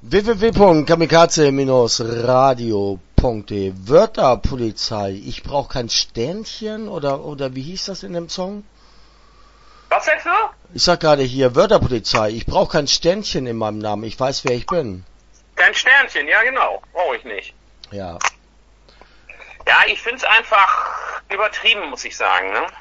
www.kamikaze-radio.de Wörterpolizei. Ich brauche kein Sternchen oder wie hieß das in dem Song? Was sagst du? Ich sag gerade hier Wörterpolizei. Ich brauche kein Sternchen in meinem Namen. Ich weiß, wer ich bin. Kein Sternchen, ja genau. Brauche ich nicht. Ja. Ja, ich find's einfach übertrieben, muss ich sagen, ne?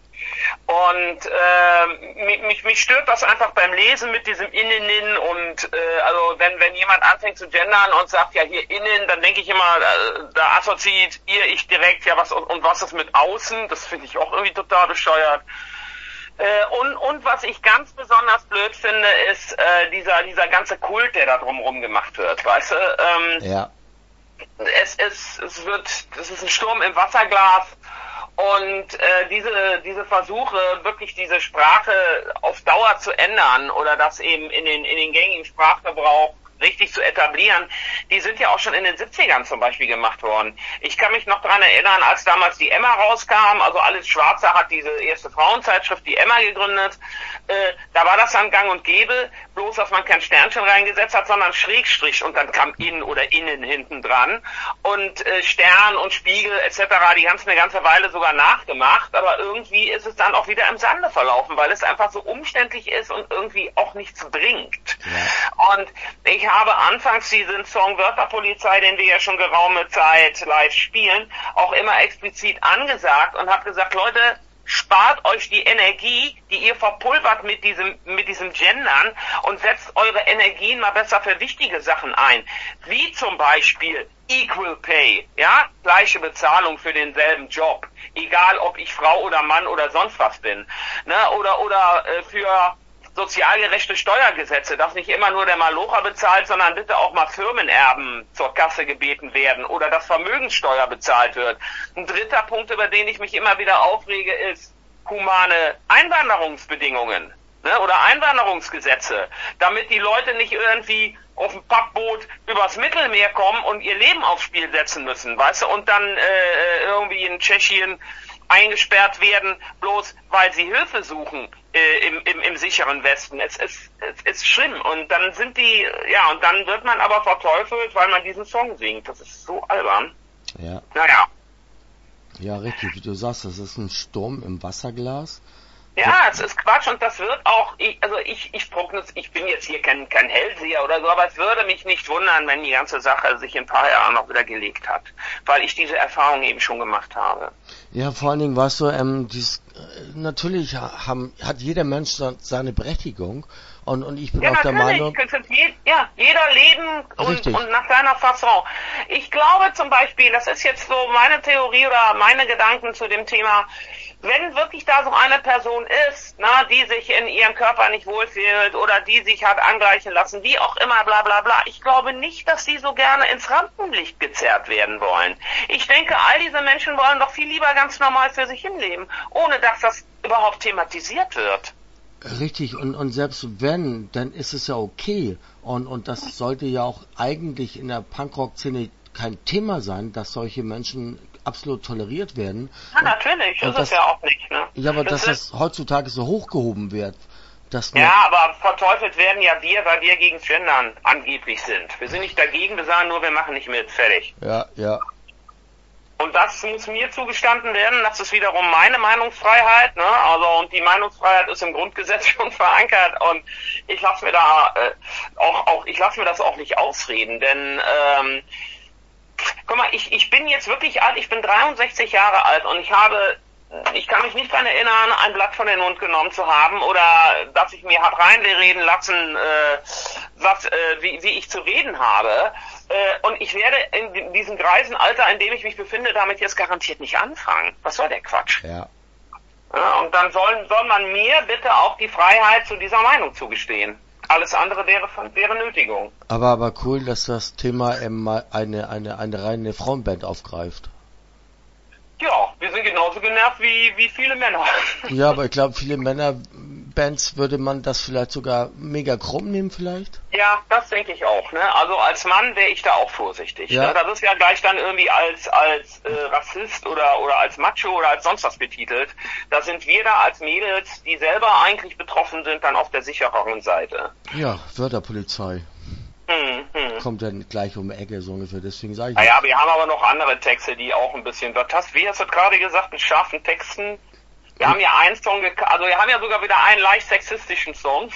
Und mich stört das einfach beim Lesen mit diesem Innen und also wenn jemand anfängt zu gendern und sagt ja hier innen, dann denke ich immer, da assoziiert ich direkt ja was und was ist mit außen, das finde ich auch irgendwie total bescheuert. Und was ich ganz besonders blöd finde, ist dieser ganze Kult, der da drumherum gemacht wird, weißt du? Ja. Das ist ein Sturm im Wasserglas. Und diese Versuche, wirklich diese Sprache auf Dauer zu ändern oder das eben in den gängigen Sprachgebrauch richtig zu etablieren, die sind ja auch schon in den 70ern zum Beispiel gemacht worden. Ich kann mich noch daran erinnern, als damals die Emma rauskam, also Alice Schwarzer hat diese erste Frauenzeitschrift, die Emma, gegründet, da war das dann gang und gäbe, bloß dass man kein Sternchen reingesetzt hat, sondern Schrägstrich und dann kam in oder innen hinten dran und Stern und Spiegel etc., die haben es eine ganze Weile sogar nachgemacht, aber irgendwie ist es dann auch wieder im Sande verlaufen, weil es einfach so umständlich ist und irgendwie auch nichts bringt. Ja. Und ich habe anfangs diesen Song Wörterpolizei, den wir ja schon geraume Zeit live spielen, auch immer explizit angesagt und habe gesagt, Leute, spart euch die Energie, die ihr verpulvert mit diesem Gendern und setzt eure Energien mal besser für wichtige Sachen ein. Wie zum Beispiel Equal Pay, ja, gleiche Bezahlung für denselben Job, egal ob ich Frau oder Mann oder sonst was bin, ne, oder für sozial gerechte Steuergesetze, dass nicht immer nur der Malocher bezahlt, sondern bitte auch mal Firmenerben zur Kasse gebeten werden oder dass Vermögenssteuer bezahlt wird. Ein dritter Punkt, über den ich mich immer wieder aufrege, ist humane Einwanderungsbedingungen, ne, oder Einwanderungsgesetze, damit die Leute nicht irgendwie auf dem Pappboot übers Mittelmeer kommen und ihr Leben aufs Spiel setzen müssen, weißt du, und dann irgendwie in Tschechien eingesperrt werden, bloß weil sie Hilfe suchen im sicheren Westen. Es ist schlimm. Und dann und dann wird man aber verteufelt, weil man diesen Song singt. Das ist so albern. Ja. Naja. Ja, richtig, wie du sagst, das ist ein Sturm im Wasserglas. Ja, es ist Quatsch und das wird auch, ich bin jetzt hier kein Hellseher oder so, aber es würde mich nicht wundern, wenn die ganze Sache sich in ein paar Jahren noch wieder gelegt hat, weil ich diese Erfahrung eben schon gemacht habe. Ja, vor allen Dingen, weißt du, natürlich hat jeder Mensch seine Berechtigung und ich bin auch der Meinung... Jeder leben und nach seiner Fasson. Ich glaube zum Beispiel, das ist jetzt so meine Theorie oder meine Gedanken zu dem Thema, wenn wirklich da so eine Person ist, die sich in ihrem Körper nicht wohlfühlt oder die sich hat angleichen lassen, wie auch immer, bla bla bla, ich glaube nicht, dass sie so gerne ins Rampenlicht gezerrt werden wollen. Ich denke, all diese Menschen wollen doch viel lieber ganz normal für sich hinleben, ohne dass das überhaupt thematisiert wird. Richtig, und selbst wenn, dann ist es ja okay. Und das sollte ja auch eigentlich in der Punkrock-Szene kein Thema sein, dass solche Menschen absolut toleriert werden. Ja, natürlich, ist es ja auch nicht, ne? Ja, aber dass das heutzutage so hochgehoben wird. Aber verteufelt werden ja wir, weil wir gegen Gendern angeblich sind. Wir sind nicht dagegen, wir sagen nur, wir machen nicht mit, fertig. Ja, ja. Und das muss mir zugestanden werden, das ist wiederum meine Meinungsfreiheit, ne? Also, und die Meinungsfreiheit ist im Grundgesetz schon verankert und ich lasse mir das auch nicht ausreden, denn, guck mal, ich bin jetzt wirklich alt, ich bin 63 Jahre alt und ich kann mich nicht daran erinnern, ein Blatt von den Mund genommen zu haben oder dass ich mir hab reinreden lassen, wie ich zu reden habe. Und ich werde in diesem greisen Alter, in dem ich mich befinde, damit jetzt garantiert nicht anfangen. Was soll der Quatsch? Ja. Und dann soll man mir bitte auch die Freiheit zu dieser Meinung zugestehen. Alles andere wäre Nötigung. Aber cool, dass das Thema eine reine Frauenband aufgreift. Ja, wir sind genauso genervt wie viele Männer. Ja, aber ich glaube, viele Männerbands würde man das vielleicht sogar mega krumm nehmen vielleicht? Ja, das denke ich auch, ne? Also als Mann wäre ich da auch vorsichtig. Ja. Ne? Das ist ja gleich dann irgendwie als Rassist oder als Macho oder als sonst was betitelt. Da sind wir da als Mädels, die selber eigentlich betroffen sind, dann auf der sichereren Seite. Ja, Wörterpolizei. kommt dann gleich um die Ecke, so ungefähr, deswegen sage ich. Naja, wir haben aber noch andere Texte, die auch ein bisschen, wie hast du gerade gesagt, mit scharfen Texten? Wir haben ja einen Song, also wir haben ja sogar wieder einen leicht sexistischen Song.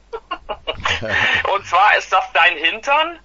Und zwar ist das Dein Hintern.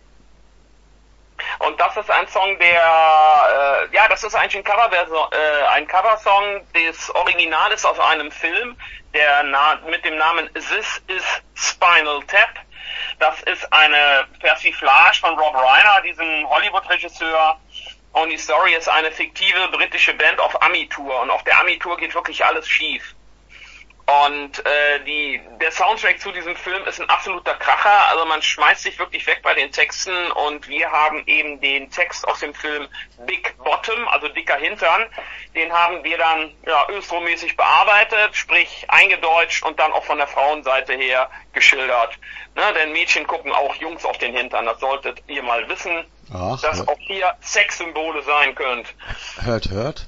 Und das ist ein Song, der, das ist eigentlich ein Coversong. Das Original ist aus einem Film, der mit dem Namen This is Spinal Tap. Das ist eine Persiflage von Rob Reiner, diesem Hollywood-Regisseur. Und die Story ist eine fiktive britische Band auf Ami-Tour. Und auf der Ami-Tour geht wirklich alles schief. Und der Soundtrack zu diesem Film ist ein absoluter Kracher. Also man schmeißt sich wirklich weg bei den Texten. Und wir haben eben den Text aus dem Film Big Bottom, also dicker Hintern. Den haben wir dann östromäßig bearbeitet, sprich eingedeutscht und dann auch von der Frauenseite her geschildert. Ne, denn Mädchen gucken auch Jungs auf den Hintern. Das solltet ihr mal wissen, dass auch hier Sexsymbole sein könnt. Hört.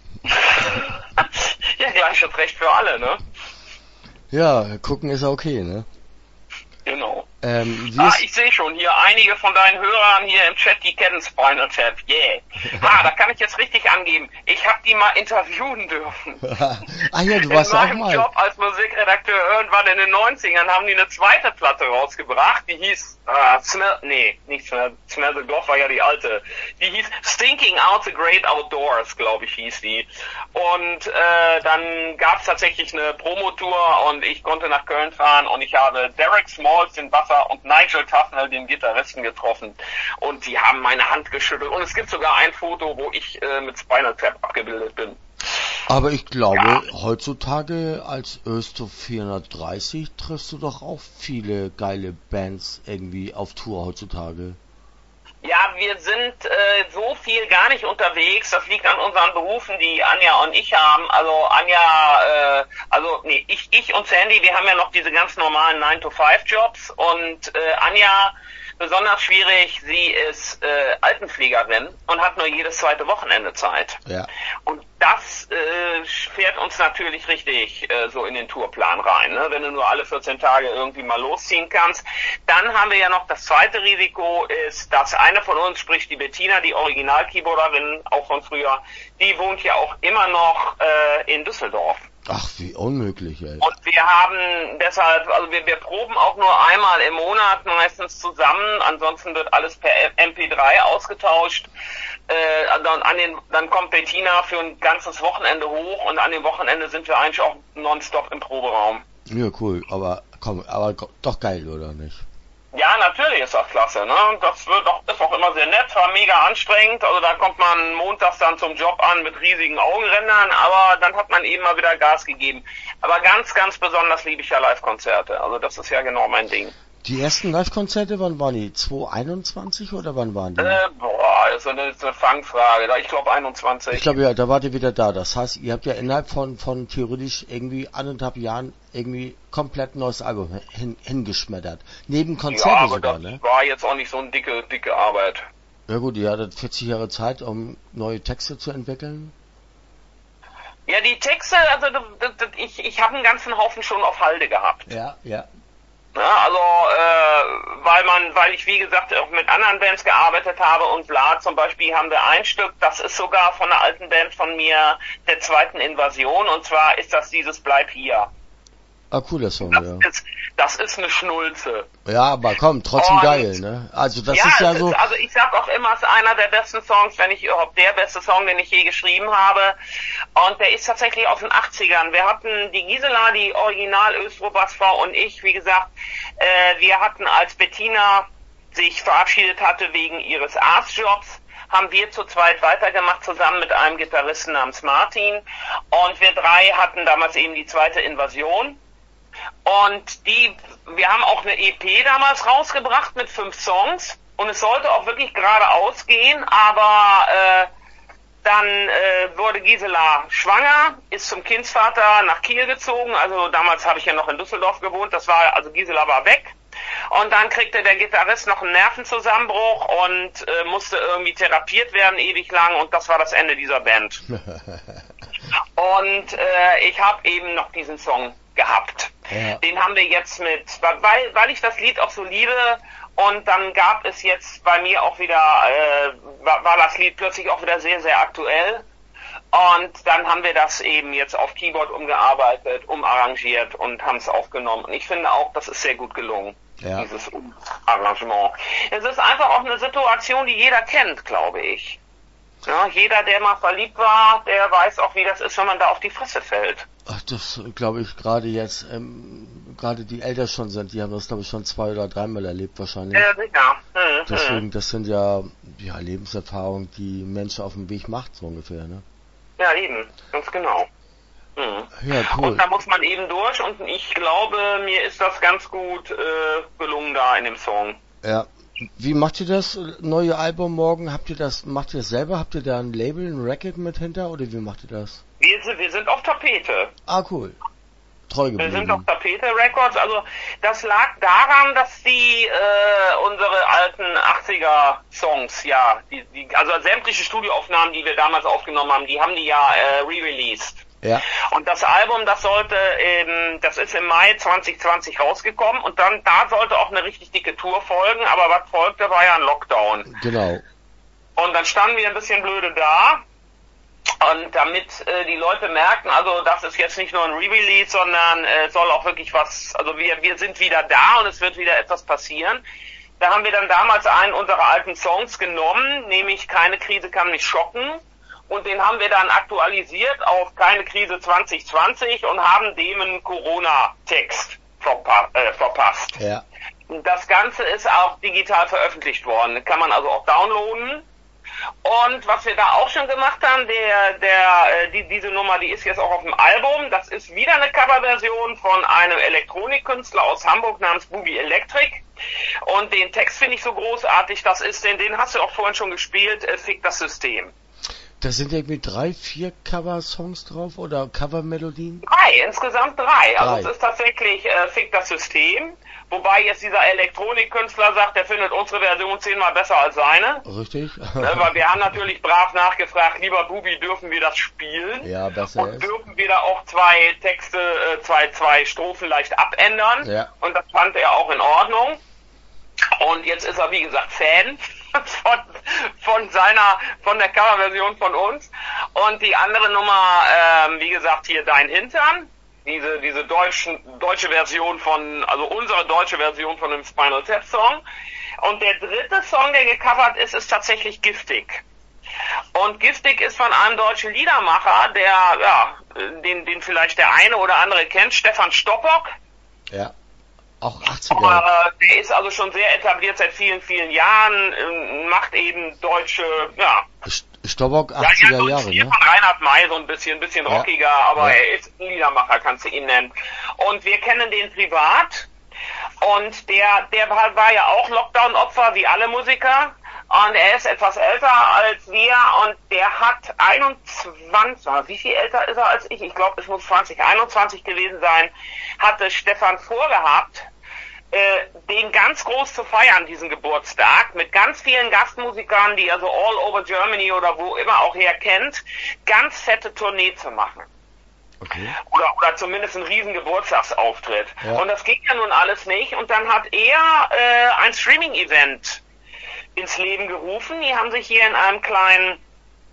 Ja, gleiches Recht für alle, ne? Ja, gucken ist okay, ne? Genau. Ich sehe schon, hier einige von deinen Hörern hier im Chat, die kennen Spinal Tap, yeah. Da kann ich jetzt richtig angeben. Ich habe die mal interviewen dürfen. Du warst auch mal. In meinem Job als Musikredakteur irgendwann in den 90ern haben die eine zweite Platte rausgebracht, die hieß, Smell the Goth war ja die alte. Die hieß Stinking Out the Great Outdoors, glaube ich, hieß die. Und dann gab es tatsächlich eine Promotour und ich konnte nach Köln fahren und ich habe Derek Smalls, den Basser, und Nigel Tufnell, den Gitarristen, getroffen. Und die haben meine Hand geschüttelt. Und es gibt sogar ein Foto, wo ich mit Spinal Tap abgebildet bin. Aber ich glaube, heutzutage als Östo 430 triffst du doch auch viele geile Bands irgendwie auf Tour heutzutage. Ja, wir sind so viel gar nicht unterwegs. Das liegt an unseren Berufen, die Anja und ich haben. Also Anja, ich und Sandy, wir haben ja noch diese ganz normalen 9-to-5-Jobs. Und Anja, besonders schwierig, sie ist Altenpflegerin und hat nur jedes zweite Wochenende Zeit. Ja. Und das fährt uns natürlich richtig so in den Tourplan rein, ne? Wenn du nur alle 14 Tage irgendwie mal losziehen kannst. Dann haben wir ja noch das zweite Risiko, ist, dass eine von uns, sprich die Bettina, die Original-Keyboarderin, auch von früher, die wohnt ja auch immer noch in Düsseldorf. Ach, wie unmöglich, ey. Und wir haben deshalb, also wir proben auch nur einmal im Monat meistens zusammen, ansonsten wird alles per MP3 ausgetauscht. Dann kommt Bettina für ein ganzes Wochenende hoch und an dem Wochenende sind wir eigentlich auch nonstop im Proberaum. Ja, cool, aber doch geil, oder nicht? Ja, natürlich ist das klasse, ne? Das ist auch immer sehr nett, war mega anstrengend, also da kommt man montags dann zum Job an mit riesigen Augenrändern, aber dann hat man eben mal wieder Gas gegeben. Aber ganz, ganz besonders liebe ich ja Live-Konzerte, also das ist ja genau mein Ding. Die ersten Live-Konzerte, wann waren die? 2021 oder wann waren die? Das ist eine Fangfrage. Ich glaube 21. Ich glaube, ja, da wart ihr wieder da. Das heißt, ihr habt ja innerhalb von theoretisch irgendwie 1,5 Jahren irgendwie komplett neues Album hingeschmettert. Neben Konzerten sogar, ne? War jetzt auch nicht so eine dicke Arbeit. Ja gut, ihr hattet 40 Jahre Zeit, um neue Texte zu entwickeln. Ja, die Texte, also ich habe einen ganzen Haufen schon auf Halde gehabt. Ja. Ja, also, weil ich, wie gesagt, auch mit anderen Bands gearbeitet habe und Vlad zum Beispiel haben wir ein Stück, das ist sogar von einer alten Band von mir, der zweiten Invasion, und zwar ist das dieses Bleib hier. Ah, cooler Song, Das ist eine Schnulze. Ja, aber komm, trotzdem geil, ne? Also das ist ja so... Also ich sag auch immer, es ist einer der besten Songs, wenn nicht überhaupt der beste Song, den ich je geschrieben habe. Und der ist tatsächlich aus den 80ern. Wir hatten die Gisela, die Original-Östro-Bassfrau, und ich, wie gesagt, wir hatten, als Bettina sich verabschiedet hatte wegen ihres Arztjobs, haben wir zu zweit weitergemacht, zusammen mit einem Gitarristen namens Martin. Und wir drei hatten damals eben die zweite Invasion. Und wir haben auch eine EP damals rausgebracht mit 5 Songs. Und es sollte auch wirklich geradeaus gehen, aber dann wurde Gisela schwanger, ist zum Kindsvater nach Kiel gezogen. Also damals habe ich ja noch in Düsseldorf gewohnt. Also Gisela war weg. Und dann kriegte der Gitarrist noch einen Nervenzusammenbruch und musste irgendwie therapiert werden ewig lang. Und das war das Ende dieser Band. Und ich habe eben noch diesen Song gehabt. Ja. Den haben wir jetzt weil ich das Lied auch so liebe, und dann gab es jetzt bei mir auch wieder, war das Lied plötzlich auch wieder sehr, sehr aktuell. Und dann haben wir das eben jetzt auf Keyboard umgearbeitet, umarrangiert und haben es aufgenommen. Und ich finde auch, das ist sehr gut gelungen, dieses Arrangement. Es ist einfach auch eine Situation, die jeder kennt, glaube ich. Ja, jeder, der mal verliebt war, der weiß auch, wie das ist, wenn man da auf die Fresse fällt. Ach, das glaube ich gerade jetzt, gerade die älter schon sind, die haben das glaube ich schon 2 oder 3 Mal erlebt wahrscheinlich. Ja, sicher. Deswegen, das sind ja Lebenserfahrungen, die Menschen auf dem Weg macht, so ungefähr, ne? Ja, eben, ganz genau. Ja, cool. Und da muss man eben durch, und ich glaube, mir ist das ganz gut gelungen da in dem Song. Ja. Wie macht ihr das neue Album morgen? Macht ihr das selber? Habt ihr da ein Label, ein Racket mit hinter, oder wie macht ihr das? Wir sind auf Tapete. Ah, cool. Treu geblieben. Wir sind auf Tapete Records, also das lag daran, dass die unsere alten 80er Songs, also sämtliche Studioaufnahmen, die wir damals aufgenommen haben, die haben die ja re-released. Ja. Und das Album, das ist im Mai 2020 rausgekommen, und da sollte auch eine richtig dicke Tour folgen, aber was folgte, war ja ein Lockdown. Genau. Und dann standen wir ein bisschen blöde da. Und damit die Leute merken, also das ist jetzt nicht nur ein Re-Release, sondern soll auch wirklich was, also wir sind wieder da und es wird wieder etwas passieren. Da haben wir dann damals einen unserer alten Songs genommen, nämlich Keine Krise kann mich schocken. Und den haben wir dann aktualisiert auf Keine Krise 2020 und haben dem einen Corona-Text verpasst. Ja. Das Ganze ist auch digital veröffentlicht worden. Kann man also auch downloaden. Und was wir da auch schon gemacht haben, diese Nummer, die ist jetzt auch auf dem Album. Das ist wieder eine Coverversion von einem Elektronikkünstler aus Hamburg namens Boogie Electric. Und den Text finde ich so großartig. Das ist den hast du auch vorhin schon gespielt, Fick das System. Da sind irgendwie 3, 4 Cover-Songs drauf oder Cover-Melodien? 3, insgesamt 3. Also es ist tatsächlich Fick das System. Wobei jetzt dieser Elektronikkünstler sagt, er findet unsere Version 10-mal besser als seine. Richtig. Weil wir haben natürlich brav nachgefragt, lieber Bubi, dürfen wir das spielen? Ja, besser und dürfen wir da auch 2 Texte, zwei Strophen leicht abändern? Ja. Und das fand er auch in Ordnung. Und jetzt ist er, wie gesagt, Fan von der Coverversion von uns. Und die andere Nummer, wie gesagt, hier Dein Hintern. Diese deutsche Version unsere deutsche Version von dem Spinal Tap Song. Und der dritte Song, der gecovert ist, ist tatsächlich Giftig. Und Giftig ist von einem deutschen Liedermacher, den vielleicht der eine oder andere kennt, Stefan Stoppock. Ja. Auch 80er. Der ist also schon sehr etabliert seit vielen, vielen Jahren, macht eben deutsche, Stoppock 80er Jahre, ne? Von Reinhard May so ein bisschen rockiger, aber er ist ein Liedermacher, kannst du ihn nennen. Und wir kennen den privat, und der war ja auch Lockdown-Opfer, wie alle Musiker. Und er ist etwas älter als wir, und der hat 21, wie viel älter ist er als ich? Ich glaube, es muss 21 gewesen sein, hatte Stefan vorgehabt, den ganz groß zu feiern, diesen Geburtstag, mit ganz vielen Gastmusikern, die also all over Germany oder wo immer auch her kennt, ganz fette Tournee zu machen. Okay. Oder zumindest einen riesen Geburtstagsauftritt. Ja. Und das ging ja nun alles nicht, und dann hat er ein Streaming-Event ins Leben gerufen. Die haben sich hier in einem kleinen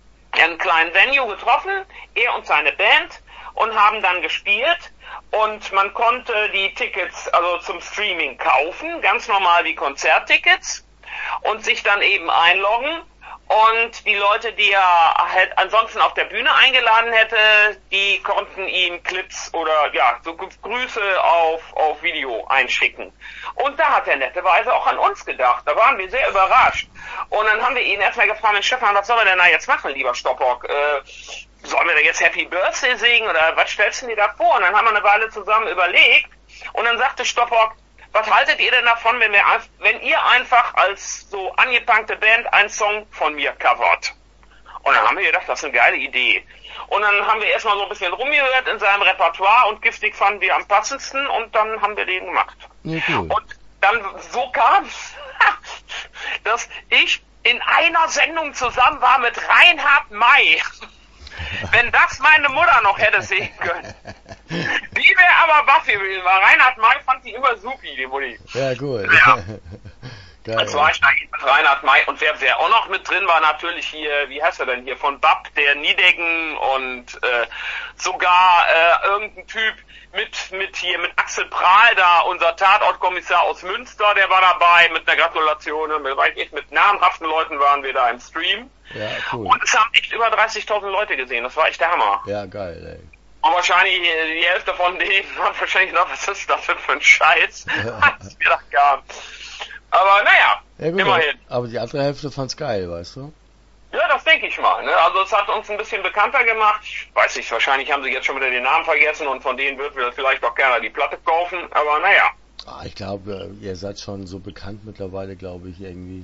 Venue getroffen, er und seine Band, und haben dann gespielt, und man konnte die Tickets also zum Streaming kaufen, ganz normal wie Konzerttickets, und sich dann eben einloggen. Und die Leute, die er halt ansonsten auf der Bühne eingeladen hätte, die konnten ihm Clips oder so Grüße auf Video einschicken. Und da hat er netterweise auch an uns gedacht. Da waren wir sehr überrascht. Und dann haben wir ihn erstmal gefragt, Stefan, was sollen wir denn da jetzt machen, lieber Stoppock? Sollen wir da jetzt Happy Birthday singen oder was stellst du dir da vor? Und dann haben wir eine Weile zusammen überlegt, und dann sagte Stoppock, was haltet ihr denn davon, wenn ihr einfach als so angepunkte Band einen Song von mir covert? Und dann haben wir gedacht, das ist eine geile Idee. Und dann haben wir erstmal so ein bisschen rumgehört in seinem Repertoire, und Giftig fanden wir am passendsten, und dann haben wir den gemacht. Ja, cool. Und dann so kam's, dass ich in einer Sendung zusammen war mit Reinhard May. Wenn das meine Mutter noch hätte sehen können. Die Die wäre aber baff gewesen, weil Reinhard May fand die immer supi, die Mutti. Ja, gut. Ja. Geil. Das war ich eigentlich mit Reinhard May. Und wer auch noch mit drin war, natürlich hier, wie heißt er denn hier, von BAP, der Niedecken und sogar irgendein Typ mit Axel Prahl da, unser Tatortkommissar aus Münster, der war dabei mit einer Gratulation. Mit namhaften Leuten waren wir da im Stream. Ja, cool. Und es haben echt über 30.000 Leute gesehen. Das war echt der Hammer. Ja, geil, ey. Und wahrscheinlich die Hälfte von denen hat wahrscheinlich noch, was ist das für ein Scheiß? Was wir da gab. Aber naja, Ja, gut, immerhin. aber die andere Hälfte fand's geil, weißt du? Ja, das denke ich mal. Ne? Also es hat uns ein bisschen bekannter gemacht. Ich weiß nicht, wahrscheinlich haben sie jetzt schon wieder den Namen vergessen und von denen würden wir vielleicht auch gerne die Platte kaufen. Aber naja. Ich glaube, ihr seid schon so bekannt mittlerweile, glaube ich, irgendwie.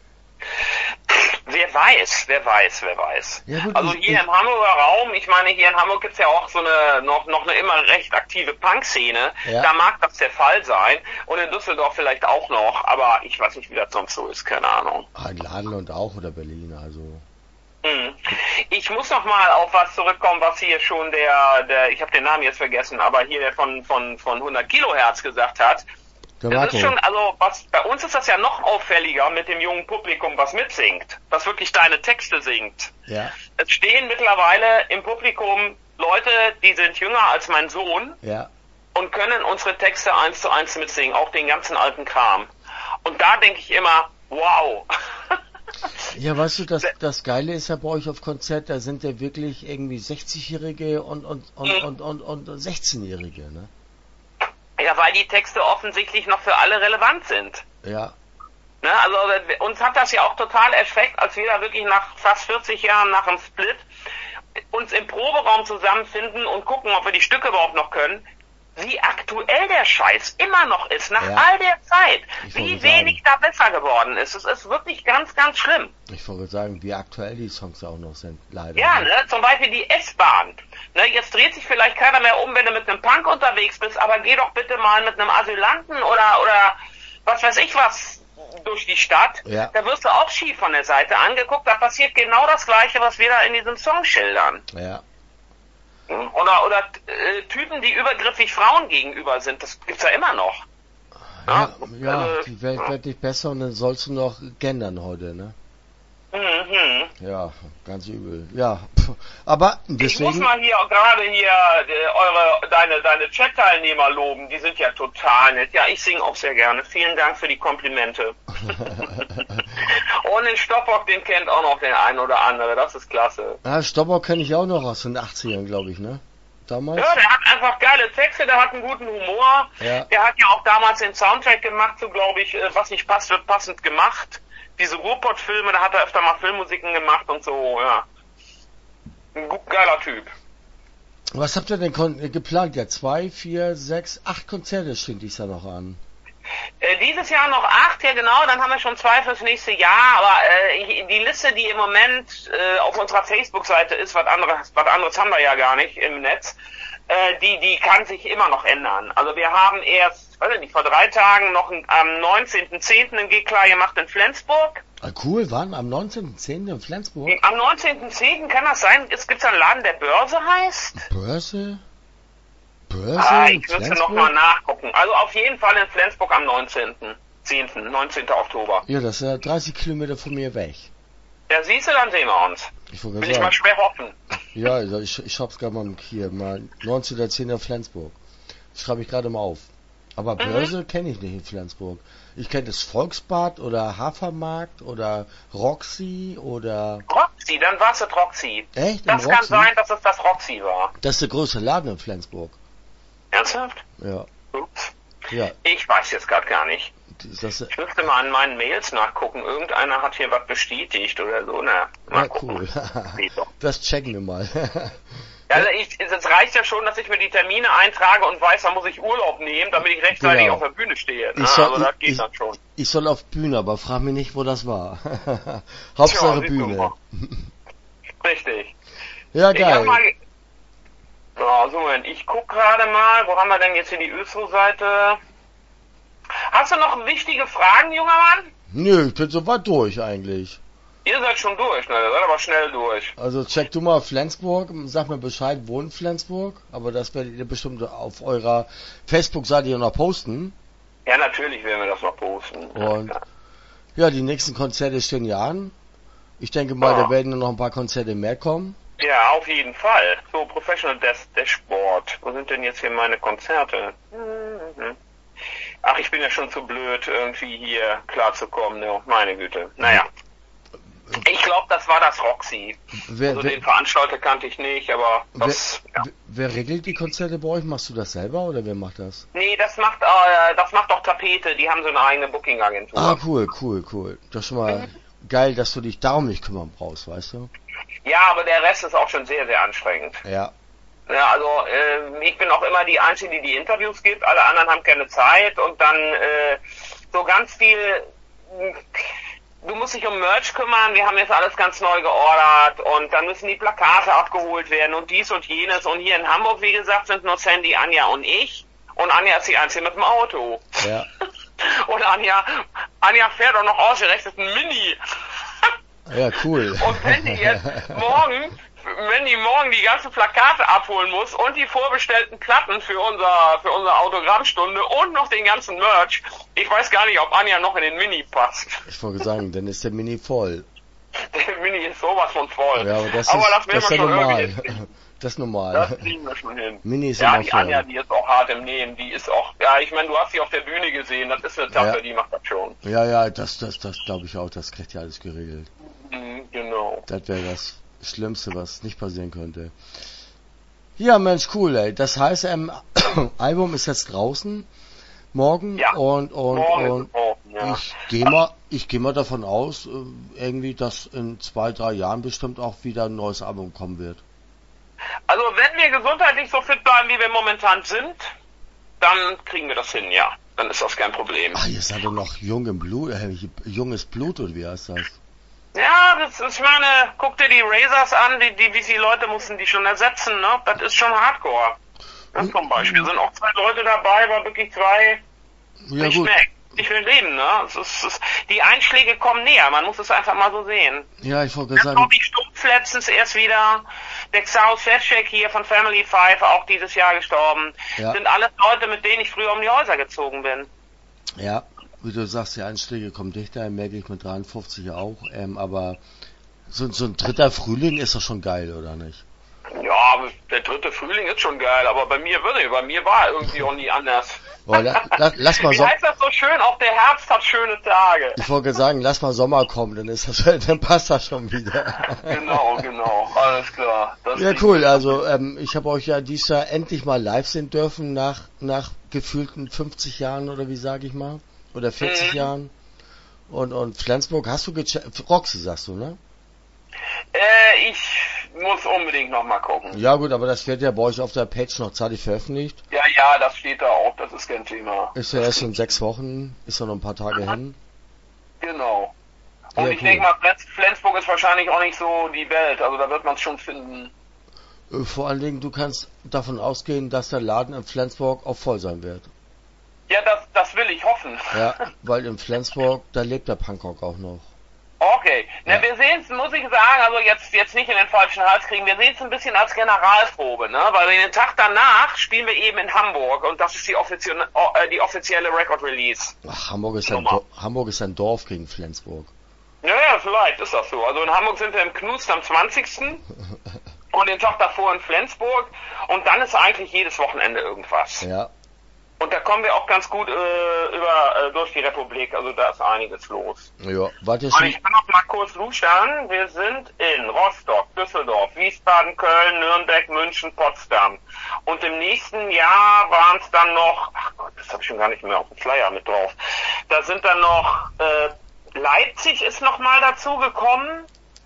Wer weiß. Ja, gut, Also hier im Hamburger Raum, ich meine, hier in Hamburg gibt's ja auch so noch eine immer recht aktive Punk-Szene. Ja. Da mag das der Fall sein. Und in Düsseldorf vielleicht auch noch, aber ich weiß nicht, wie das sonst so ist, keine Ahnung. In Ladenland auch oder Berlin, also. Ich muss noch mal auf was zurückkommen, was hier schon der ich habe den Namen jetzt vergessen, aber hier der von 100 Kilohertz gesagt hat. Das ist schon, also bei uns ist das ja noch auffälliger mit dem jungen Publikum, was mitsingt, was wirklich deine Texte singt. Ja. Es stehen mittlerweile im Publikum Leute, die sind jünger als mein Sohn Ja. und können unsere Texte 1:1 mitsingen, auch den ganzen alten Kram. Und da denke ich immer, wow. Ja, weißt du, das Geile ist ja bei euch auf Konzert, da sind ja wirklich irgendwie 60-Jährige und 16-Jährige, ne? Ja, weil die Texte offensichtlich noch für alle relevant sind. Ja. Ne, also uns hat das ja auch total erschreckt, als wir da wirklich nach fast 40 Jahren nach dem Split uns im Proberaum zusammenfinden und gucken, ob wir die Stücke überhaupt noch können, wie aktuell der Scheiß immer noch ist, nach all der Zeit. Wie wenig da besser geworden ist. Es ist wirklich ganz, ganz schlimm. Ich wollte sagen, wie aktuell die Songs auch noch sind, leider. Ja, ne, zum Beispiel die S-Bahn. Ne, jetzt dreht sich vielleicht keiner mehr um, wenn du mit einem Punk unterwegs bist, aber geh doch bitte mal mit einem Asylanten oder was weiß ich was durch die Stadt. Ja. Da wirst du auch schief von der Seite angeguckt. Da passiert genau das Gleiche, was wir da in diesem Song schildern. Ja. Oder Typen, die übergriffig Frauen gegenüber sind, das gibt's ja immer noch. Ja, die Welt wird nicht besser und dann sollst du noch gendern heute, ne? Ja, ganz übel. Ja, aber deswegen... Ich muss mal gerade deine Chat-Teilnehmer loben, die sind ja total nett. Ja, ich singe auch sehr gerne. Vielen Dank für die Komplimente. Und den Stoppock, den kennt auch noch der ein oder andere, das ist klasse. Ja, Stoppock kenne ich auch noch aus den 80ern, glaube ich, ne? Damals? Ja, der hat einfach geile Texte, der hat einen guten Humor. Ja. Der hat ja auch damals den Soundtrack gemacht, so glaube ich, was nicht passt, wird passend gemacht. Diese Ruhrpott-Filme, da hat er öfter mal Filmmusiken gemacht und so, ja. Ein geiler Typ. Was habt ihr denn geplant? Ja, 2, 4, 6, 8 Konzerte stehen dies Jahr noch an. Dieses Jahr noch 8, ja genau, dann haben wir schon 2 fürs nächste Jahr, aber die Liste, die im Moment auf unserer Facebook-Seite ist, was anderes haben wir ja gar nicht im Netz, die kann sich immer noch ändern. Also wir haben erst, weiß ich nicht, vor 3 Tagen noch am 19.10. einen Gig klar gemacht in Flensburg. Ah, cool, wann? Am 19.10. in Flensburg? Am 19.10. kann das sein, es gibt einen Laden, der Börse heißt. Börse? Ich müsste noch mal nachgucken. Also auf jeden Fall in Flensburg am 19. Oktober. Ja, das ist ja 30 Kilometer von mir weg. Ja, siehst du, dann sehen wir uns. Will ich mal schwer hoffen. Ja, also ich schreib's gerade mal hier, mal 19.10. Flensburg. Das schreibe ich gerade mal auf. Aber Börse kenne ich nicht in Flensburg. Ich kenne das Volksbad oder Hafermarkt oder Roxy oder... Roxy, dann war es das Roxy. Echt? Das kann sein, dass es das Roxy war. Das ist der größte Laden in Flensburg. Ernsthaft? Ja. Ups. Ja. Ich weiß jetzt gerade gar nicht. Ich müsste mal an meinen Mails nachgucken. Irgendeiner hat hier was bestätigt oder so. Na, mal cool. Das checken wir mal. Also es reicht ja schon, dass ich mir die Termine eintrage und weiß, da muss ich Urlaub nehmen, damit ich rechtzeitig auf der Bühne stehe. Also das geht dann schon. Ich soll auf Bühne, aber frag mich nicht, wo das war. Hauptsache Bühne. Richtig. Ja, geil. Ich guck gerade mal, wo haben wir denn jetzt hier die Östro-Seite? Hast du noch wichtige Fragen, junger Mann? Nö, ich bin soweit durch eigentlich. Ihr seid schon durch, ne? Ihr seid aber schnell durch. Also check du mal Flensburg, sag mir Bescheid, wo in Flensburg, aber das werdet ihr bestimmt auf eurer Facebook-Seite ja noch posten. Ja, natürlich werden wir das noch posten. Und ja, die nächsten Konzerte stehen ja an. Ich denke mal, da werden noch ein paar Konzerte mehr kommen. Ja, auf jeden Fall. So, Professional Dashboard. Wo sind denn jetzt hier meine Konzerte? Ach, ich bin ja schon zu blöd, irgendwie hier klarzukommen, ne? Meine Güte. Naja. Ich glaube, das war das Roxy. Den Veranstalter kannte ich nicht, aber das, wer regelt die Konzerte bei euch? Machst du das selber oder wer macht das? Nee, das macht doch Tapete, die haben so eine eigene Booking-Agentur. Ah, cool. Das ist schon mal geil, dass du dich darum nicht kümmern brauchst, weißt du? Ja, aber der Rest ist auch schon sehr, sehr anstrengend. Ja. Ja, also ich bin auch immer die Einzige, die Interviews gibt, alle anderen haben keine Zeit und dann so ganz viel... Du musst dich um Merch kümmern, wir haben jetzt alles ganz neu geordert und dann müssen die Plakate abgeholt werden und dies und jenes und hier in Hamburg, wie gesagt, sind nur Sandy, Anja und ich und Anja ist die Einzige mit dem Auto. Ja. Und Anja fährt auch noch ausgerechnet ein Mini. Ja, cool. Und wenn die morgen die ganzen Plakate abholen muss und die vorbestellten Platten für unsere Autogrammstunde und noch den ganzen Merch, ich weiß gar nicht, ob Anja noch in den Mini passt. Ich wollte sagen, dann ist der Mini voll. Der Mini ist sowas von voll. Ja, aber das ist ja normal. Das ist normal. Das kriegen wir schon hin. Mini ist ja, immer die voll. Anja, die ist auch hart im Nehmen, die ist auch, ja, ich meine, du hast sie auf der Bühne gesehen, das ist eine Tappe, die macht das schon. Ja, das glaube ich auch, das kriegt ja alles geregelt. Genau. Das wäre das Schlimmste, was nicht passieren könnte. Ja, Mensch, cool, ey. Das heißt, Album ist jetzt draußen morgen und ja. ich gehe mal davon aus, irgendwie, dass in 2-3 Jahren bestimmt auch wieder ein neues Album kommen wird. Also wenn wir gesundheitlich so fit bleiben, wie wir momentan sind, dann kriegen wir das hin, ja. Dann ist das kein Problem. Ach, ihr seid doch noch jung im Blut, junges Blut, oder wie heißt das? Ja, ich meine, guck dir die Razors an, wie viele Leute mussten die schon ersetzen, ne? Das ist schon Hardcore. Das zum Beispiel sind auch 2 Leute dabei, aber wirklich 2 nicht mehr nicht mehr leben, ne? Die Einschläge kommen näher, man muss es einfach mal so sehen. Ja, ich wollte sagen. Bobby Stumpf letztens erst wieder, der Xaus Fetschek hier von Family 5, auch dieses Jahr gestorben. Ja. Sind alles Leute, mit denen ich früher um die Häuser gezogen bin. Ja, wie du sagst, die Einschläge kommen dichter, merke ich mit 53 auch, aber so ein dritter Frühling ist doch schon geil, oder nicht? Ja, der dritte Frühling ist schon geil, aber bei mir war irgendwie auch nie anders. Boah, lass mal Wie heißt das so schön? Auch der Herbst hat schöne Tage. Ich wollte sagen, lass mal Sommer kommen, dann passt das schon wieder. Genau, alles klar. Ja, cool, also ich habe euch ja dieses Jahr endlich mal live sehen dürfen, nach gefühlten 50 Jahren, oder wie sage ich mal, oder 40 Jahren. Und Flensburg, hast du Roxy, sagst du, ne? Ich muss unbedingt noch mal gucken. Ja gut, aber das wird ja bei euch auf der Page noch zeitig veröffentlicht. Ja, das steht da auch, das ist kein Thema. Ist ja erst in 6 Wochen, ist ja noch ein paar Tage hin. Genau. Und ich denke mal, Flensburg ist wahrscheinlich auch nicht so die Welt, also da wird man es schon finden. Vor allen Dingen, du kannst davon ausgehen, dass der Laden in Flensburg auch voll sein wird. Ja, das will ich hoffen. Ja, weil in Flensburg, da lebt der Punkrock auch noch. Okay, wir sehen es, muss ich sagen, also jetzt nicht in den falschen Hals kriegen, wir sehen es ein bisschen als Generalprobe, ne? Weil den Tag danach spielen wir eben in Hamburg und das ist die offizielle Record Release. Ach, Hamburg ist ein Dorf gegen Flensburg. Ja, vielleicht ist das so. Also in Hamburg sind wir im Knust am 20. und den Tag davor in Flensburg und dann ist eigentlich jedes Wochenende irgendwas. Ja. Und da kommen wir auch ganz gut durch die Republik, also da ist einiges los. Ja, warte schon. Und ich kann noch mal kurz luschern, wir sind in Rostock, Düsseldorf, Wiesbaden, Köln, Nürnberg, München, Potsdam. Und im nächsten Jahr waren es dann noch, ach Gott, das habe ich schon gar nicht mehr auf dem Flyer mit drauf. Da sind dann noch, Leipzig ist noch mal dazu gekommen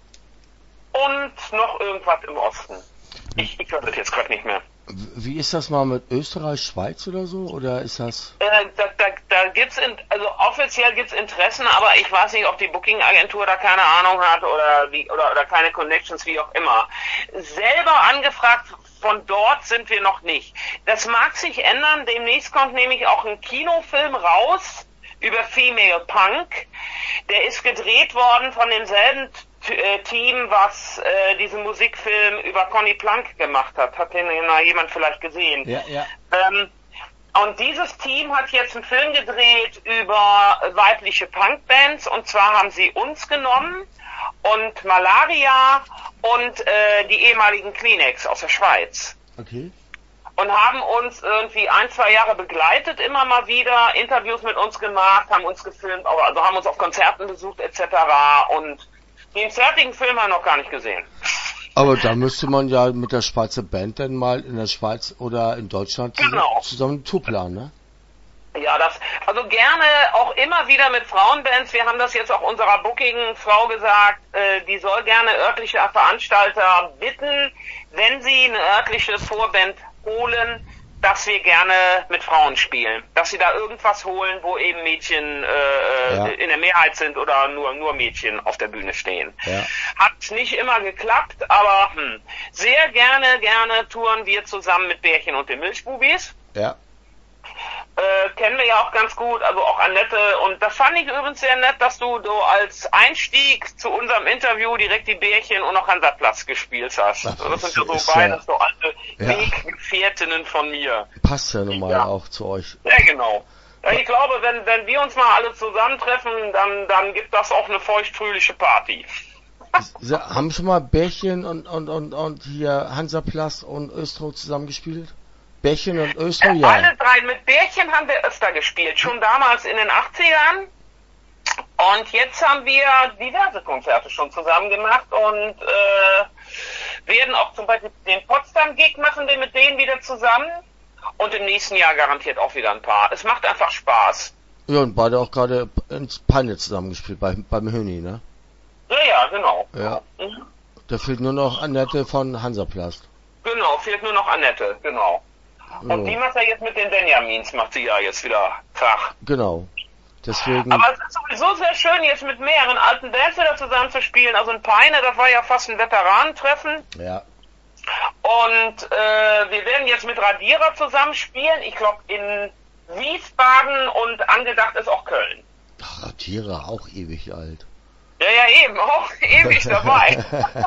und noch irgendwas im Osten. Ich höre das jetzt gerade nicht mehr. Wie ist das mal mit Österreich, Schweiz oder so? Oder ist das? Da gibt's also offiziell gibt's Interessen, aber ich weiß nicht, ob die Booking-Agentur da keine Ahnung hat oder keine Connections, wie auch immer. Selber angefragt von dort sind wir noch nicht. Das mag sich ändern. Demnächst kommt nämlich auch ein Kinofilm raus über Female Punk. Der ist gedreht worden von demselben Team, was diesen Musikfilm über Conny Plank gemacht hat. Hat den jemand vielleicht gesehen? Ja, ja. Und dieses Team hat jetzt einen Film gedreht über weibliche Punkbands, und zwar haben sie uns genommen und Malaria und die ehemaligen Kleenex aus der Schweiz. Okay. Und haben uns irgendwie 1-2 Jahre begleitet, immer mal wieder, Interviews mit uns gemacht, haben uns gefilmt, also haben uns auf Konzerten besucht etc. Und den fertigen Film haben wir noch gar nicht gesehen. Aber da müsste man ja mit der Schweizer Band dann mal in der Schweiz oder in Deutschland zusammen eine Tour planen, ne? Ja, also gerne auch immer wieder mit Frauenbands. Wir haben das jetzt auch unserer Booking-Frau gesagt, die soll gerne örtliche Veranstalter bitten, wenn sie eine örtliche Vorband holen, dass wir gerne mit Frauen spielen. Dass sie da irgendwas holen, wo eben Mädchen in der Mehrheit sind oder nur Mädchen auf der Bühne stehen. Ja. Hat nicht immer geklappt, aber sehr gerne touren wir zusammen mit Bärchen und den Milchbubis. Ja. Kennen wir ja auch ganz gut, also auch Annette, und das fand ich übrigens sehr nett, dass du als Einstieg zu unserem Interview direkt die Bärchen und noch Hansaplatz gespielt hast. Das sind ja so beides so alte Weggefährtinnen von mir. Passt ja nun mal auch zu euch. Ja, genau. Ja, ich glaube, wenn wir uns mal alle zusammentreffen, dann gibt das auch eine feuchtfröhliche Party. Haben schon mal Bärchen und hier Hansaplatz und Östrow zusammengespielt? Bärchen und Östrow, ja. Alle drei. Mit Bärchen haben wir öfter gespielt, schon damals in den 80ern. Und jetzt haben wir diverse Konzerte schon zusammen gemacht und werden auch zum Beispiel den Potsdam-Gig machen wir mit denen wieder zusammen. Und im nächsten Jahr garantiert auch wieder ein paar. Es macht einfach Spaß. Ja, und beide auch gerade ins Peine zusammengespielt, beim Höni, ne? Ja, genau. Ja. Mhm. Da fehlt nur noch Annette von Hansaplatz. Genau, fehlt nur noch Annette, genau. Und die macht ja jetzt mit den Benjamins, macht sie ja jetzt wieder Krach. Genau. Deswegen. Aber es ist sowieso sehr schön, jetzt mit mehreren alten Bands wieder zusammen zu spielen. Also in Peine, das war ja fast ein Veteranentreffen. Ja. Und wir werden jetzt mit Radierer zusammen spielen. Ich glaube in Wiesbaden, und angedacht ist auch Köln. Ach, Radierer, auch ewig alt. Ja, eben, auch ewig dabei.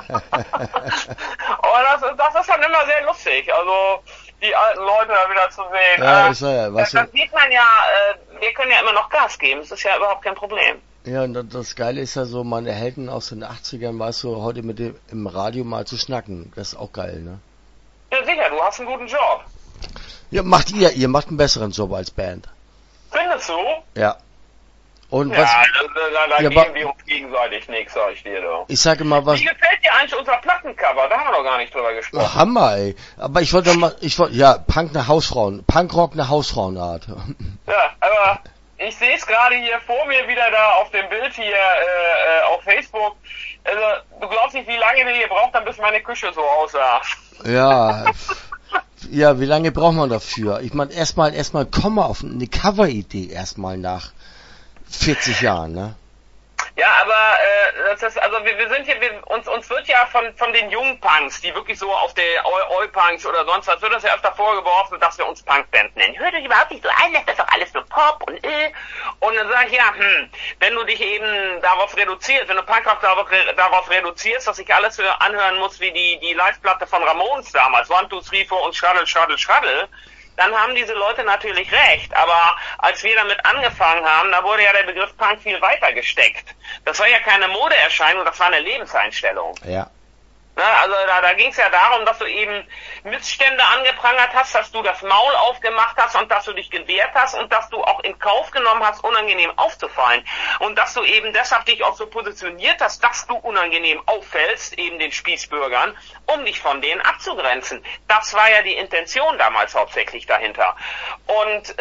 Aber das ist dann immer sehr lustig, also die alten Leute da wieder zu sehen. Ja, ist ja, was dann sieht man ja, wir können ja immer noch Gas geben, das ist ja überhaupt kein Problem. Ja, und das Geile ist ja so, meine Helden aus den 80ern, weißt du, heute mit dem im Radio mal zu schnacken, das ist auch geil, ne? Ja, sicher, du hast einen guten Job. Ja, ihr macht einen besseren Job als Band. Findest du? Ja. Und ja, was? Da geben wir uns gegenseitig nichts, sag ich dir doch. Ich sage mal was. Wie gefällt dir eigentlich unser Plattencover? Da haben wir doch gar nicht drüber gesprochen. Oh, Hammer, ey. Aber ich wollte Punk nach Hausfrauen, Punkrock nach Hausfrauenart. Ja, aber ich sehe es gerade hier vor mir wieder da auf dem Bild hier auf Facebook. Also, du glaubst nicht, wie lange wir hier braucht, dann bis meine Küche so aussah. Ja. Ja, wie lange braucht man dafür? Ich meine, erstmal komm mal auf eine Cover-Idee erstmal nach 40 Jahren, ne? Ja, aber wir sind hier, uns wird ja von den jungen Punks, die wirklich so auf der Oi-Punks oder sonst was, wird das ja öfter vorgeworfen, dass wir uns Punkband nennen. Hört euch überhaupt nicht so ein, das ist doch alles nur Pop und Und dann sage ich, ja, wenn du dich eben darauf reduzierst, wenn du Punkrock darauf reduzierst, dass ich alles anhören muss wie die Live-Platte von Ramones damals, 1, 2, 3, 4 und Schraddel, dann haben diese Leute natürlich recht. Aber als wir damit angefangen haben, da wurde ja der Begriff Punk viel weiter gesteckt. Das war ja keine Modeerscheinung, das war eine Lebenseinstellung. Ja. Also da ging es ja darum, dass du eben Missstände angeprangert hast, dass du das Maul aufgemacht hast und dass du dich gewehrt hast und dass du auch in Kauf genommen hast, unangenehm aufzufallen. Und dass du eben deshalb dich auch so positioniert hast, dass du unangenehm auffällst, eben den Spießbürgern, um dich von denen abzugrenzen. Das war ja die Intention damals hauptsächlich dahinter. Und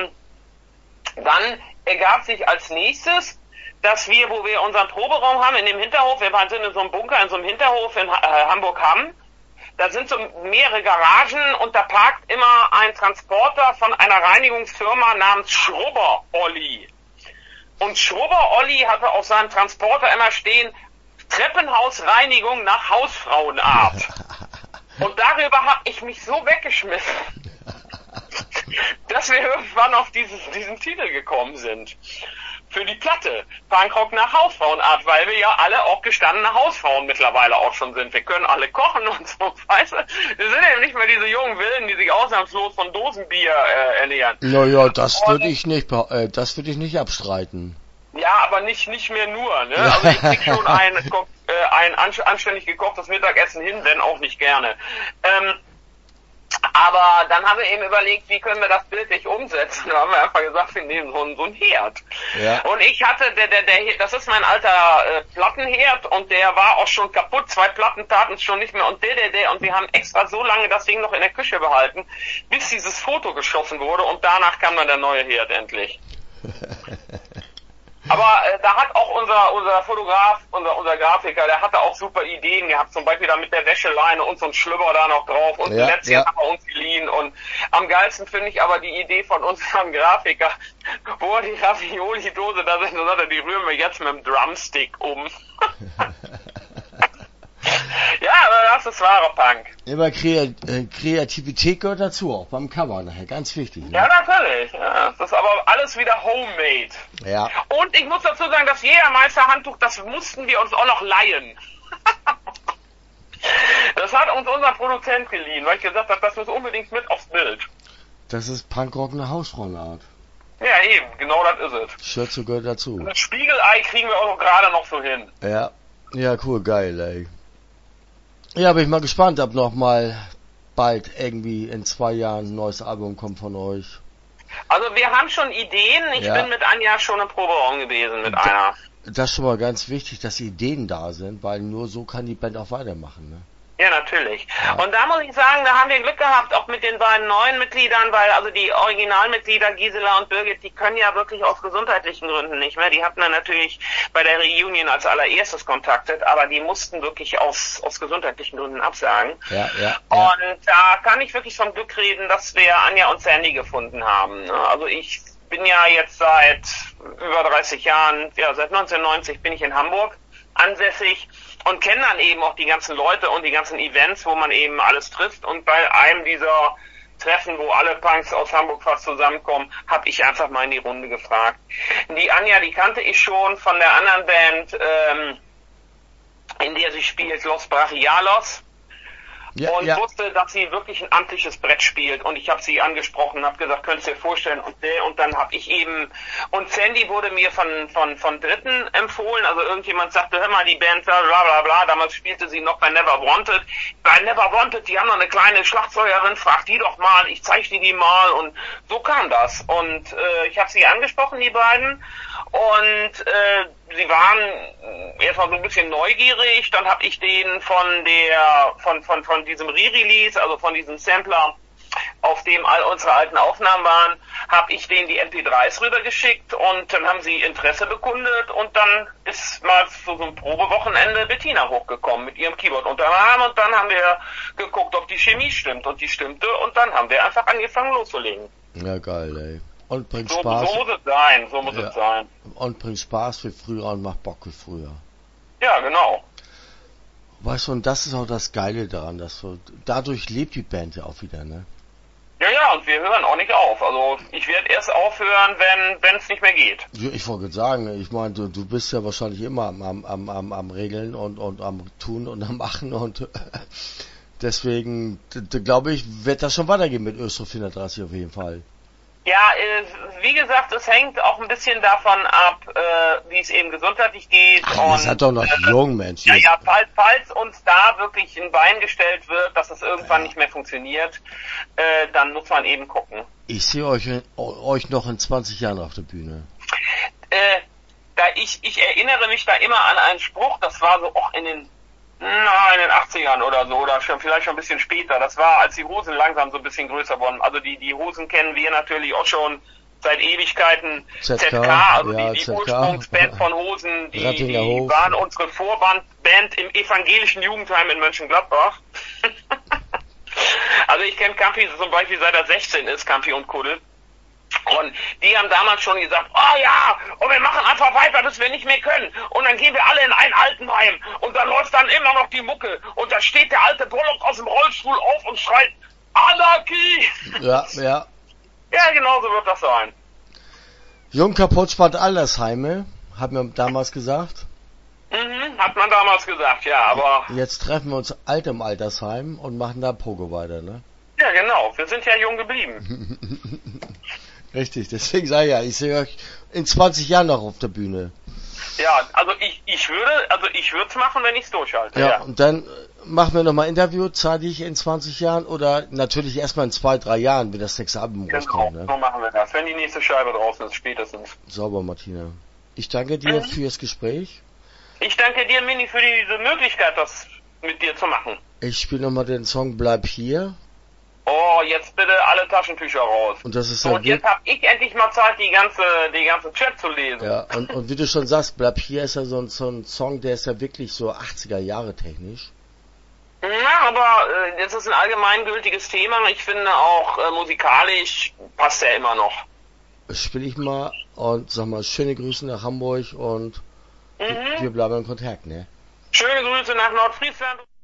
dann ergab sich als nächstes, dass wir, wo wir unseren Proberaum haben, in dem Hinterhof, wir sind in so einem Bunker, in so einem Hinterhof in Hamburg-Hamm, da sind so mehrere Garagen und da parkt immer ein Transporter von einer Reinigungsfirma namens Schrubber-Olli. Und Schrubber-Olli hatte auf seinem Transporter immer stehen, Treppenhausreinigung nach Hausfrauenart. Und darüber habe ich mich so weggeschmissen, dass wir irgendwann auf diesen Titel gekommen sind. für die Platte. Punkrock nach Hausfrauenart, weil wir ja alle auch gestandene Hausfrauen mittlerweile auch schon sind. Wir können alle kochen und so, weißt du? Wir sind eben nicht mehr diese jungen Wilden, die sich ausnahmslos von Dosenbier ernähren. Naja, das würde ich nicht abstreiten. Ja, aber nicht mehr nur, ne? Also ich krieg schon ein anständig gekochtes Mittagessen hin, wenn auch nicht gerne. Aber dann haben wir eben überlegt, wie können wir das bildlich umsetzen. Da haben wir einfach gesagt, wir nehmen so einen Herd. Ja. Und ich hatte, das ist mein alter Plattenherd und der war auch schon kaputt. 2 Platten taten es schon nicht mehr und und wir haben extra so lange das Ding noch in der Küche behalten, bis dieses Foto geschossen wurde und danach kam dann der neue Herd endlich. Aber da hat auch unser Fotograf, unser Grafiker, der hatte auch super Ideen gehabt, zum Beispiel da mit der Wäscheleine und so ein Schlüpper da noch drauf und ein Lätzchen haben wir uns geliehen. Und am geilsten finde ich aber die Idee von unserem Grafiker, wo die Ravioli-Dose da sind, und sagt er, die rühren wir jetzt mit dem Drumstick um. Ja, aber das ist wahrer Punk. Immer Kreativität gehört dazu, auch beim Cover nachher, ganz wichtig. Ne? Ja, natürlich. Ja, das ist aber alles wieder homemade. Ja. Und ich muss dazu sagen, das Jägermeister-Handtuch, das mussten wir uns auch noch leihen. Das hat uns unser Produzent geliehen, weil ich gesagt habe, das muss unbedingt mit aufs Bild. Das ist Punkrock eine Hausfrauenart. Ja, eben, genau das ist es. Schürze gehört dazu. Das Spiegelei kriegen wir auch gerade noch so hin. Ja. Ja, cool, geil, ey. Ja, bin ich mal gespannt, ob noch mal bald irgendwie in 2 Jahren ein neues Album kommt von euch. Also wir haben schon Ideen. Ich bin mit Anja schon im Proberaum gewesen mit einer. Das ist schon mal ganz wichtig, dass Ideen da sind, weil nur so kann die Band auch weitermachen, ne? Ja, natürlich. Ja. Und da muss ich sagen, da haben wir Glück gehabt, auch mit den beiden neuen Mitgliedern, weil also die Originalmitglieder Gisela und Birgit, die können ja wirklich aus gesundheitlichen Gründen nicht mehr. Die hatten dann natürlich bei der Reunion als allererstes kontaktet, aber die mussten wirklich aus gesundheitlichen Gründen absagen. Ja. Und da kann ich wirklich vom Glück reden, dass wir Anja und Sandy gefunden haben. Also ich bin ja jetzt seit über 30 Jahren, seit 1990 bin ich in Hamburg ansässig und kenne dann eben auch die ganzen Leute und die ganzen Events, wo man eben alles trifft. Und bei einem dieser Treffen, wo alle Punks aus Hamburg fast zusammenkommen, habe ich einfach mal in die Runde gefragt. Die Anja, die kannte ich schon von der anderen Band, in der sie spielt, Los Brachialos. Und wusste, dass sie wirklich ein amtliches Brett spielt. Und ich habe sie angesprochen und habe gesagt, könntest du dir vorstellen? Und dann habe ich eben, und Sandy wurde mir von Dritten empfohlen. Also irgendjemand sagte, hör mal, die Band, bla bla bla. Damals spielte sie noch bei Never Wanted. Bei Never Wanted, die haben noch eine kleine Schlagzeugerin, frag die doch mal, ich zeig dir die mal. Und so kam das. Und ich habe sie angesprochen, die beiden. Und sie waren erstmal so ein bisschen neugierig, dann habe ich denen von diesem Re-Release, also von diesem Sampler, auf dem all unsere alten Aufnahmen waren, habe ich denen die MP3s rübergeschickt und dann haben sie Interesse bekundet und dann ist mal so ein Probewochenende Bettina hochgekommen mit ihrem Keyboard unter dem Arm und dann haben wir geguckt, ob die Chemie stimmt und die stimmte und dann haben wir einfach angefangen loszulegen. Ja, geil, ey. Und bringt Spaß. So muss es sein. Und bringt Spaß wie früher und macht Bock wie früher. Ja, genau. Weißt du, und das ist auch das Geile daran, dass dadurch lebt die Band ja auch wieder, ne? Ja, und wir hören auch nicht auf. Also ich werde erst aufhören, wenn es nicht mehr geht. Ich wollte sagen, ich meine, du bist ja wahrscheinlich immer am Regeln und am Tun und am Machen und deswegen glaube ich, wird das schon weitergehen mit Östro 430 auf jeden Fall. Ja, wie gesagt, es hängt auch ein bisschen davon ab, wie es eben gesundheitlich geht. Ach, ihr seid doch noch jung, Mensch. Ja, falls uns da wirklich ein Bein gestellt wird, dass es irgendwann nicht mehr funktioniert, dann muss man eben gucken. Ich sehe euch noch in 20 Jahren auf der Bühne. Ich erinnere mich da immer an einen Spruch, das war so auch in den 80ern oder so, oder vielleicht schon ein bisschen später. Das war, als die Hosen langsam so ein bisschen größer wurden. Also die Hosen kennen wir natürlich auch schon seit Ewigkeiten. ZK, also die Ursprungsband von Hosen, die waren unsere Vorband im evangelischen Jugendheim in Mönchengladbach. Also ich kenne Campi zum Beispiel seit er 16 ist, Campi und Kuddel. Und die haben damals schon gesagt, oh ja, und wir machen einfach weiter, bis wir nicht mehr können. Und dann gehen wir alle in ein Altenheim. Und dann läuft dann immer noch die Mucke. Und da steht der alte Bullock aus dem Rollstuhl auf und schreit, Anarchie! Ja. Ja, genau so wird das sein. Jung kaputt spart Altersheime, hat man damals gesagt. Hat man damals gesagt, ja, aber... Jetzt treffen wir uns alt im Altersheim und machen da Pogo weiter, ne? Ja, genau, wir sind ja jung geblieben. Richtig, deswegen sage ich ja, ich sehe euch in 20 Jahren noch auf der Bühne. Ja, also ich würde es machen, wenn ich es durchhalte. Ja, und dann machen wir nochmal Interview, zeitig in 20 Jahren oder natürlich erstmal in 2-3 Jahren, wenn das nächste Album rauskommt. Genau, Ne? so machen wir das. Wenn die nächste Scheibe draußen ist, spätestens. Sauber, Martina. Ich danke dir fürs Gespräch. Ich danke dir, Mini, für diese Möglichkeit, das mit dir zu machen. Ich spiele nochmal den Song Bleib hier. Oh, jetzt bitte alle Taschentücher raus. Und das ist so, und jetzt habe ich endlich mal Zeit, die ganze Chat zu lesen. Ja, und wie du schon sagst, Bleib hier ist ja so ein Song, der ist ja wirklich so 80er Jahre technisch. Na, aber das ist ein allgemeingültiges Thema. Ich finde auch musikalisch passt er immer noch. Spiele ich mal und sag mal schöne Grüße nach Hamburg und wir bleiben in Kontakt, ne? Schöne Grüße nach Nordfriesland.